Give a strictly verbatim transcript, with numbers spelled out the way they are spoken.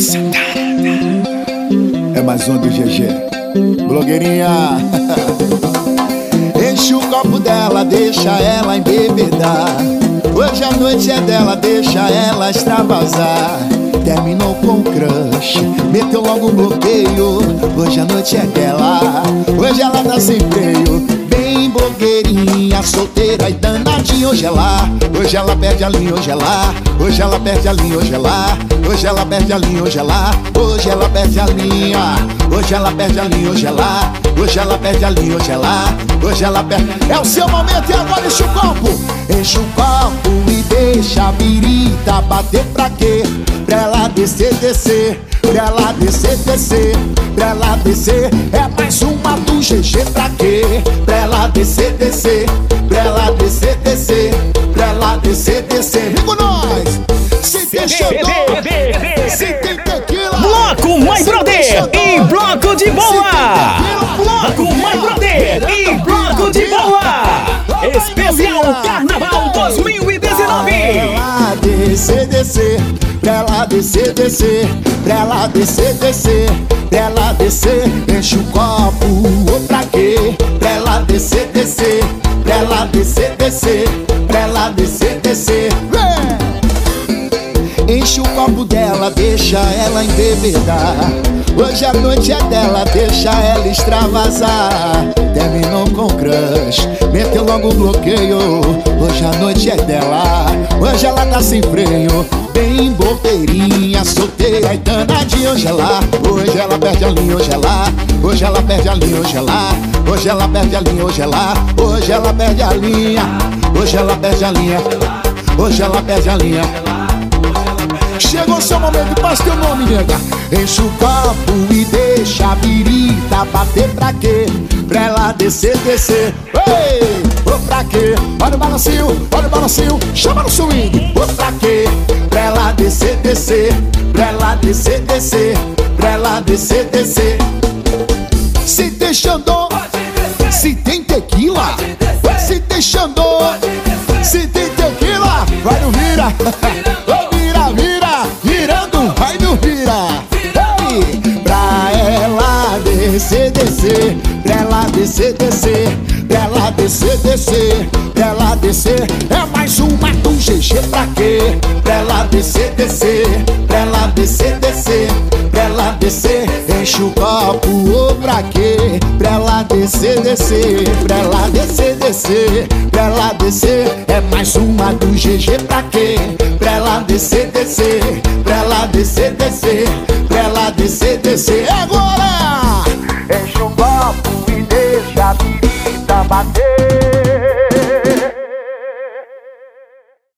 É mais um do G G. Blogueirinha. Enche o copo dela, deixa ela embebedar. Hoje a noite é dela, deixa ela extravasar. Terminou com o crush, meteu logo um bloqueio. Hoje a noite é dela, hoje ela tá sem freio. Bem blogueirinha, solteira e danadinha. Hoje ela, hoje ela perde a linha, hoje ela, hoje ela perde a linha, hoje ela, hoje ela perde a linha, hoje ela, hoje ela perde a linha, hoje ela perde a linha, hoje ela, hoje ela perde a linha, hoje ela, hoje ela perde. É o seu momento e agora enche o copo, enche o copo e deixa a birita bater pra quê? Pra ela descer, descer, pra ela descer, descer, pra ela descer. É mais uma do G G pra quê? Pra ela descer, descer, pra ela descer, descer, pra ela descer, descer. Vem com nós! Se tem xodó, se tem tequila, Bloco My Brother e Bloco de Boa. Bloco My Brother e Bloco de Boa. Especial Carnaval dois mil e dezenove. Pra ela descer, descer, pra ela descer, descer, pra ela descer, descer, pra ela descer. Enche o copo, ou pra quê? Pra ela descer, descer, pra ela descer, descer, pra ela descer, descer. Enche o copo dela, deixa ela embebedar. Hoje a noite é dela, deixa ela extravasar. Terminou com o crush, meteu logo um bloqueio. Hoje a noite é dela, hoje ela tá sem freio. Bem blogueirinha, solteira e danadinha. Hoje ela, hoje ela perde a linha, hoje ela, hoje ela perde a linha, hoje ela, hoje ela perde a linha, hoje ela, hoje ela perde a linha, hoje ela perde a linha, hoje ela perde a linha. Chegou o seu momento, passa teu nome, nega. Enche o copo e deixa a birita bater pra quê? Pra ela descer, descer. Ei, ô pra quê? Olha o balancinho, olha o balancinho, chama no swing. Ô pra quê? Pra ela descer, descer, pra ela descer, descer, pra ela descer, descer. Se tem xandô, se tem tequila, se tem xandô, se tem tequila, vai no vira. Vai no vira, ei, pra ela descer, descer, pra ela descer, descer, pra ela descer, descer, pra ela descer. É mais uma do G G pra quê? Pra ela descer, descer, pra ela descer, descer, pra ela descer. Enche o copo, ou pra quê? Pra ela descer, descer, pra ela descer, descer, pra ela descer. É mais uma do G G pra quê? Pra ela descer, descer, pra ela descer, descer, pra